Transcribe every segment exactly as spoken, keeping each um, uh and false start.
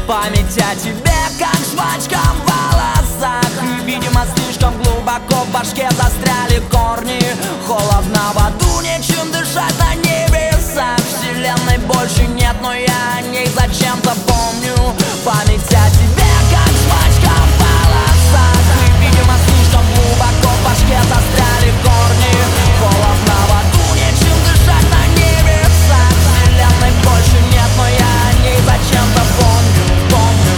Память о тебе, как жвачка в волосах. И, видимо, слишком глубоко в башке застряли корни. Холодно в аду, нечем дышать на небесах. Вселенной больше нет, но я о ней зачем-то помню. Память о тебе, как жвачка в волосах. И, видимо, слишком глубоко в башке застряли корни. Холодно в аду, нечем дышать на небесах. Вселенной больше нет, но я о ней зачем-то помню, помню.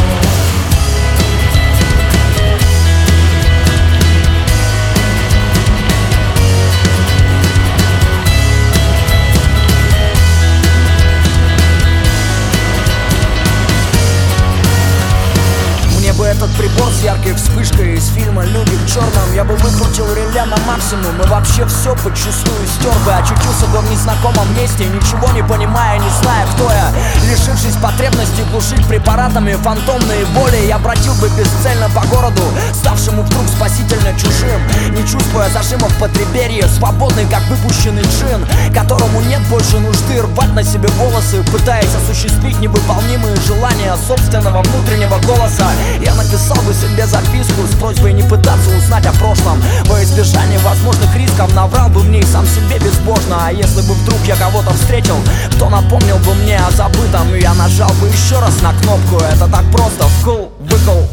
Мне бы этот прибор с яркой вспышкой из фильма «Люди в черном». Я бы выкрутил реля на максимум и вообще все подчистую стер бы. Очутился бы в незнакомом месте, ничего не понимая, не зная, кто я. Лишившись потребности глушить препаратами фантомные боли, я бродил бы бесцельно по городу, ставшему вдруг спасительно чужим. Не чувствуя зажимов потреберья, свободный как выпущенный джин, которому нет больше нужды рвать на себе волосы, пытаясь осуществить невыполнимые желания собственного внутреннего голоса. Я написал бы себе записку с просьбой не пытаться узнать о прошлом. Во избежание возможных рисков наврал бы мне и сам себе безбожно. А если бы вдруг я кого-то встретил, кто напомнил бы мне о забытом, я нажал бы еще раз на кнопку. Это так просто, вкл, выкл.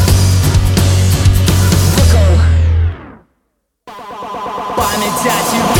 Память о тебе.